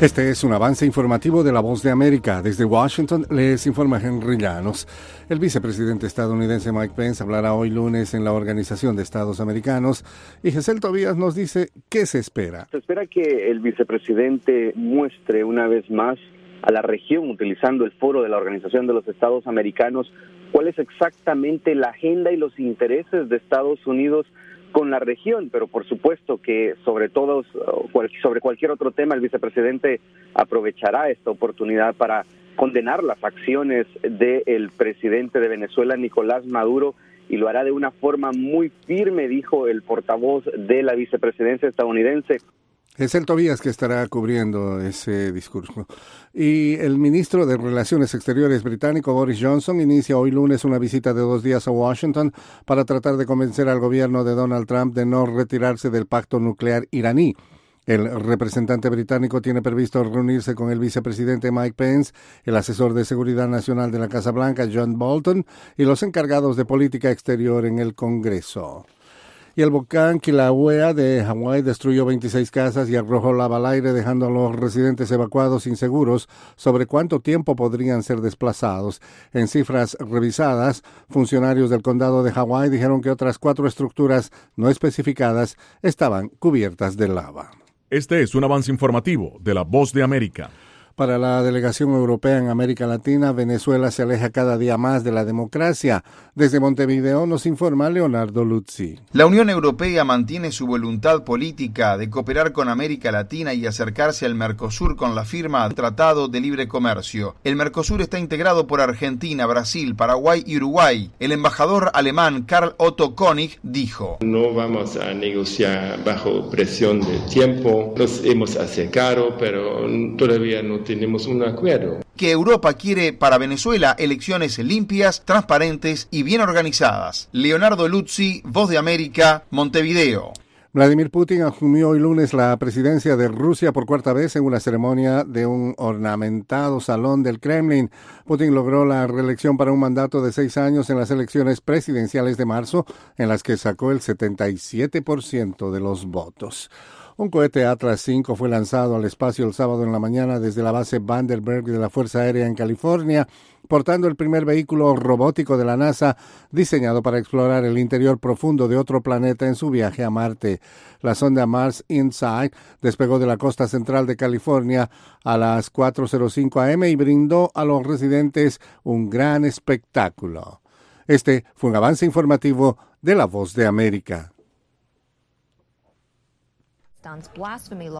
Este es un avance informativo de La Voz de América. Desde Washington les informa Henry Llanos. El vicepresidente estadounidense Mike Pence hablará hoy lunes en la Organización de Estados Americanos y Gesell Tobías nos dice qué se espera. Se espera que el vicepresidente muestre una vez más a la región, utilizando el foro de la Organización de los Estados Americanos, cuál es exactamente la agenda y los intereses de Estados Unidos con la región, pero por supuesto que sobre cualquier otro tema el vicepresidente aprovechará esta oportunidad para condenar las acciones del presidente de Venezuela, Nicolás Maduro, y lo hará de una forma muy firme, dijo el portavoz de la vicepresidencia estadounidense. Es el Tobías que estará cubriendo ese discurso. Y el ministro de Relaciones Exteriores británico, Boris Johnson, inicia hoy lunes una visita de 2 días a Washington para tratar de convencer al gobierno de Donald Trump de no retirarse del pacto nuclear iraní. El representante británico tiene previsto reunirse con el vicepresidente Mike Pence, el asesor de seguridad nacional de la Casa Blanca, John Bolton, y los encargados de política exterior en el Congreso. Y el volcán Kilauea de Hawái destruyó 26 casas y arrojó lava al aire, dejando a los residentes evacuados inseguros sobre cuánto tiempo podrían ser desplazados. En cifras revisadas, funcionarios del condado de Hawái dijeron que otras 4 estructuras no especificadas estaban cubiertas de lava. Este es un avance informativo de La Voz de América. Para la delegación europea en América Latina, Venezuela se aleja cada día más de la democracia. Desde Montevideo nos informa Leonardo Luzzi. La Unión Europea mantiene su voluntad política de cooperar con América Latina y acercarse al Mercosur con la firma del Tratado de Libre Comercio. El Mercosur está integrado por Argentina, Brasil, Paraguay y Uruguay. El embajador alemán Karl Otto König dijo: No vamos a negociar bajo presión de tiempo. Nos hemos acercado, pero todavía no tenemos un acuerdo. Que Europa quiere para Venezuela elecciones limpias, transparentes y bien organizadas. Leonardo Luzzi, Voz de América, Montevideo. Vladimir Putin asumió hoy lunes la presidencia de Rusia por 4ª vez en una ceremonia de un ornamentado salón del Kremlin. Putin logró la reelección para un mandato de 6 años en las elecciones presidenciales de marzo, en las que sacó el 77% de los votos. Un cohete Atlas V fue lanzado al espacio el sábado en la mañana desde la base Vandenberg de la Fuerza Aérea en California, portando el primer vehículo robótico de la NASA diseñado para explorar el interior profundo de otro planeta en su viaje a Marte. La sonda Mars InSight despegó de la costa central de California a las 4:05 a.m. y brindó a los residentes un gran espectáculo. Este fue un avance informativo de La Voz de América. Blasphemy law.